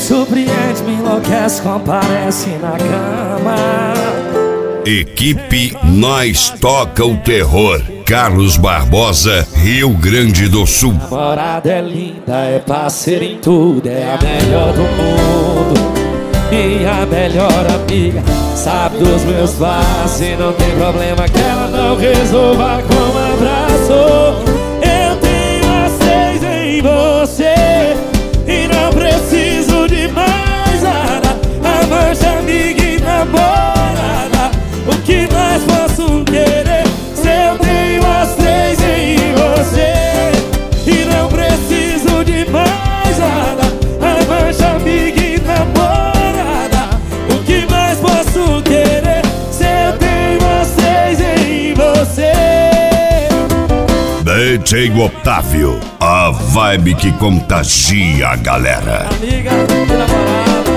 surpreende, me enlouquece, comparece na cama. Equipe Nós Toca o Terror. Carlos Barbosa, Rio Grande do Sul. Namorada é linda, é parceira em tudo, é a melhor do mundo. Minha melhor amiga, sabe dos meus passos e não tem problema que ela não resolva com um abraço. Eu tenho as 6 em você e não preciso de mais nada. Amante, amiga e namorada, o que mais posso querer? Se eu tenho as 3 em você e não preciso de mais nada. Amante, amiga e namorada, o que mais posso querer? Se eu tenho as 3 em você. DJ Otávio, a vibe que contagia a galera. Amiga e namorada,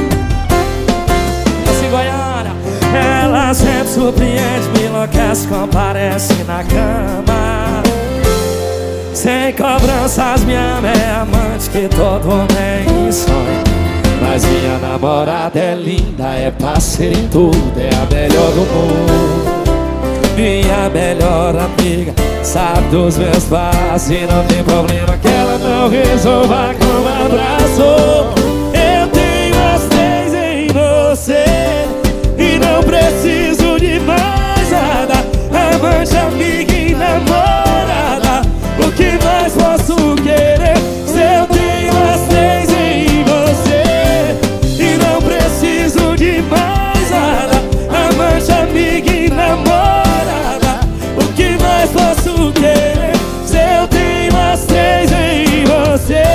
esse Goiânia, ela sempre surpreende, me enlouquece, comparece na cama. Sem cobranças me ama, é amante que todo homem sonha. Mas minha namorada é linda, é parceira em tudo, é a melhor do mundo. Minha melhor amiga, sabe dos meus passos e não tem problema que ela não resolva com um abraço. Eu tenho as 3 em você e não preciso de mais nada. Amante, amiga e namorada, o que mais posso querer? Se eu tenho as 3 em você e não preciso de mais nada. Amante, amiga e namorada, o que mais posso querer? Se eu tenho as 3 em você.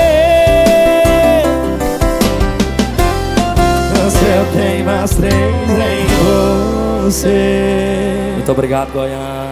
Se eu tenho as 3 em você. Muito obrigado, Goiânia.